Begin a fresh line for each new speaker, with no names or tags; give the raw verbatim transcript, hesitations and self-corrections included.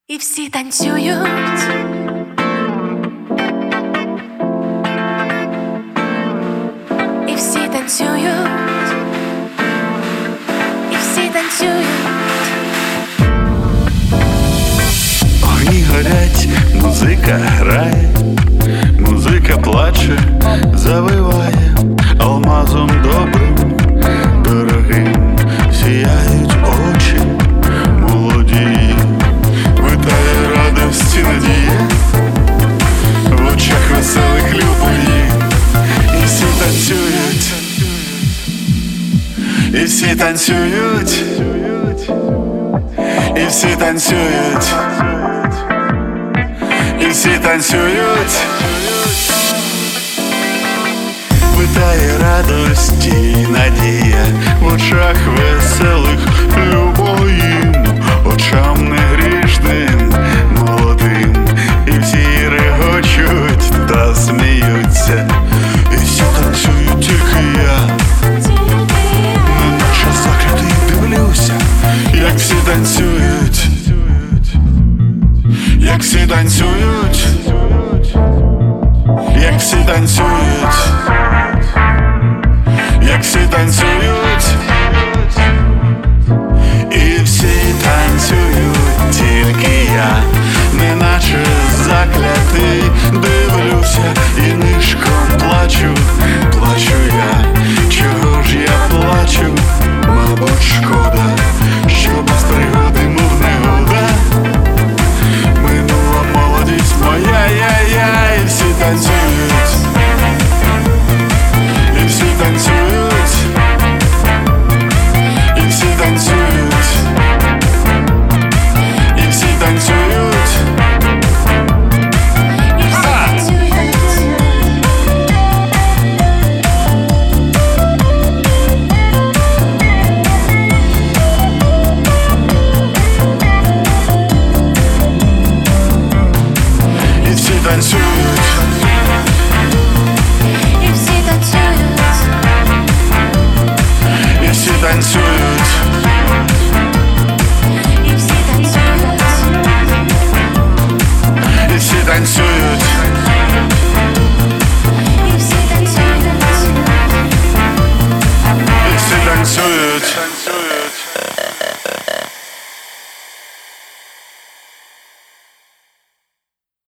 І всі танцюють, і всі танцюють, і всі танцюють.
Огні горять, музика грає, музика плаче, завиває, алмазом добрим, дорогим сіяють очі молоді. Витає радості надія в очах веселих любові. І всі танцюють, і всі танцюють, і всі танцюють, і всі танцюють. Витає радості надія в очах веселих любові, очам не гріх.